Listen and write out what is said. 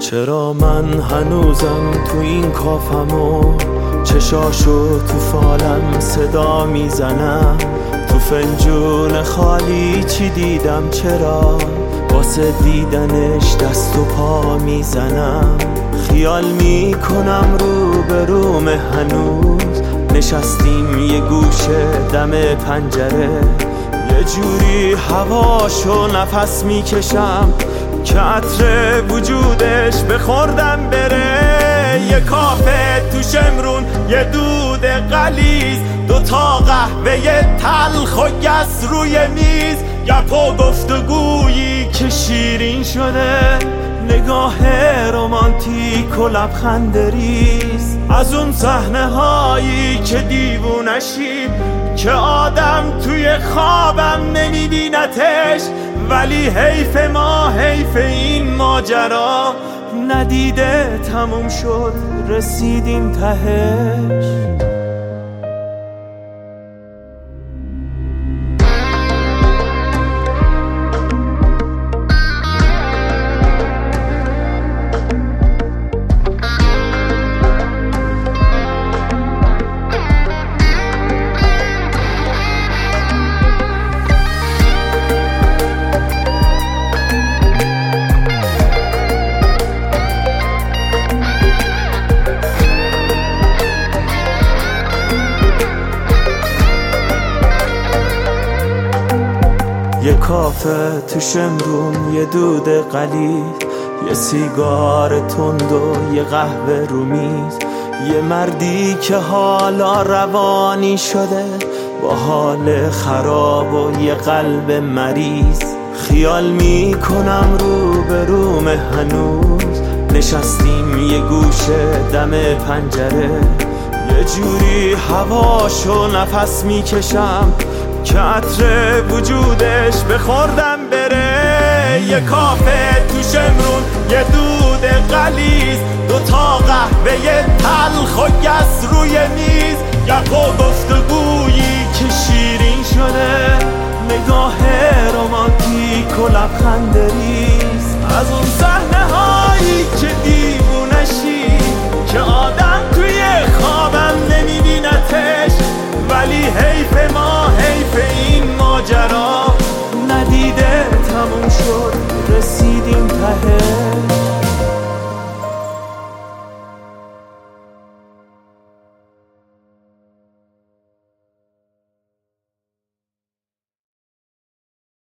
چرا من هنوزم تو این کافم و چشاشو تو فالم صدا میزنم؟ تو فنجون خالی چی دیدم؟ چرا واسه دیدنش دست و پا میزنم؟ خیال میکنم رو به روم هنوز نشستیم یه گوشه دم پنجره، یه جوری هواشو نفس میکشم که عطر وجودش بخوردم بره. یه کافه تو شمرون، یه دود غلیظ، دوتا قهوه تلخ و گس روی میز، گپ و گفتگویی که شیرین شده، نگاه رومانتیک و لبخند ریز از اون صحنه هایی که دیوونشی، که آدم توی خوابم نمیبینتش، ولی حیف ما، حیف این ماجرا ندیده تموم شد، رسیدیم تهش. یه کافه تو شمرون، یه دود قلیل، یه سیگار تند و یه قهوه رو میز، یه مردی که حالا روانی شده با حال خراب و یه قلب مریض. خیال میکنم رو به روم هنوز نشستیم یه گوشه دم پنجره، یه جوری هواشو نفس میکشم که عطر وجودش بخوردم بره. یه کافه تو شمرون، یه دود غلیظ، دوتا قهوه تلخ و گس روی میز، گپ و گفتگویی که شیرین شده، نگاه رومانتیک و لبخند ریز